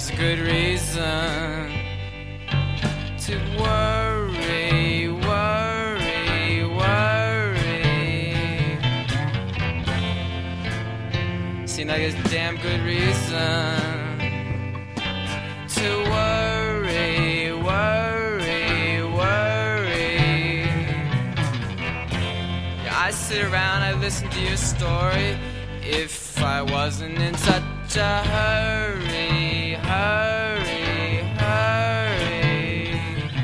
there's a good reason to worry, worry, worry. Seems like there's a damn good reason to worry, worry, worry. Yeah, I sit around, I listen to your story. If I wasn't in such a hurry, hurry, hurry.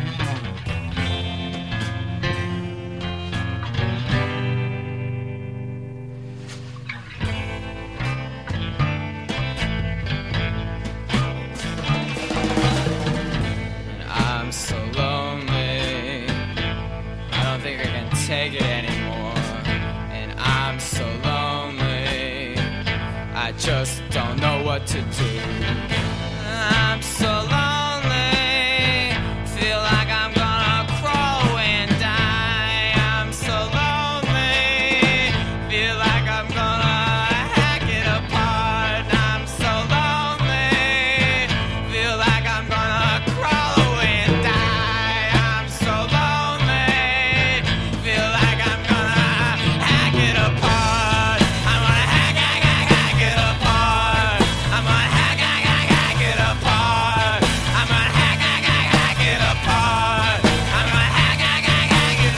And I'm so lonely, I don't think I can take it anymore. And I'm so lonely, I just don't know what to do. I'm so lonely, feel like I'm gonna crawl and die. I'm so lonely, feel like I'm gonna hack it apart. I'm so lonely, feel like I'm gonna crawl and die. I'm so lonely, feel like I'm gonna hack it apart. I'm gonna hack it apart. I'm gonna hack it apart. I'm gonna hack it apart. I'm gonna hack it.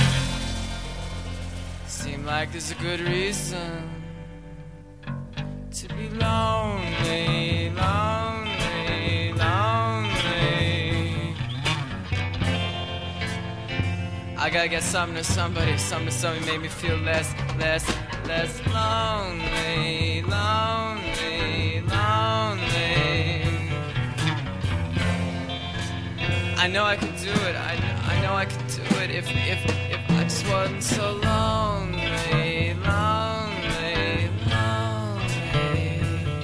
Seem like there's a good reason to be lonely, lonely, lonely. I gotta get something to somebody, make me feel less lonely, lonely, lonely. I know I could do it. I know I could do it if I just wasn't so lonely, lonely, lonely.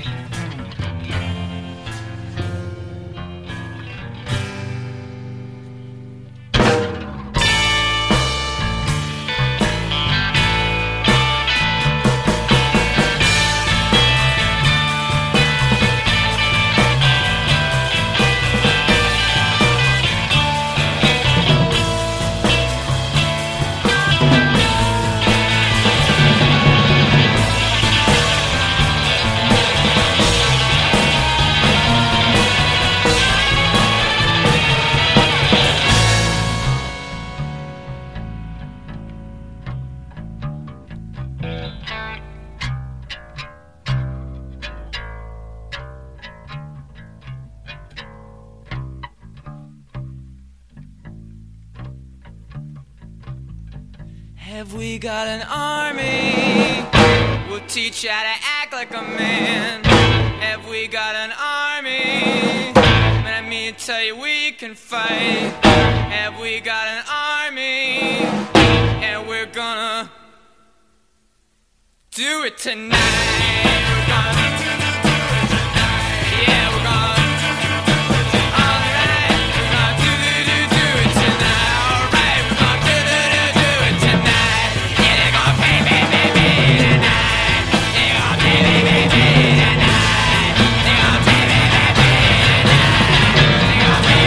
Have we got an army? We'll teach you how to act like a man. Have we got an army? Let me tell you we can fight. Have we got an army? And we're gonna do it tonight. We're gonna do it tonight. Yeah, we're gonna all right. We're gonna do it tonight. All right, we're gonna do it tonight. Yeah, they're gonna pay tonight. They're gonna pay tonight. They're gonna pay tonight. They're gonna pay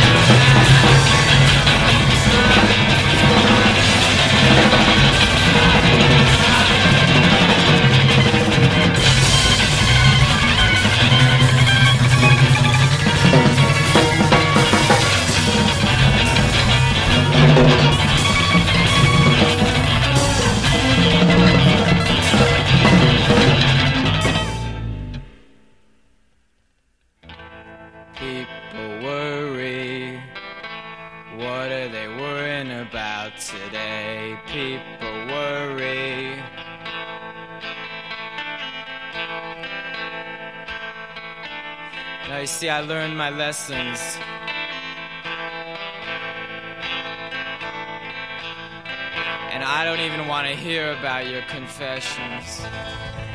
People worry, what are they worrying about today? People worry. Now you see, I learned my lessons. And I don't even want to hear about your confessions.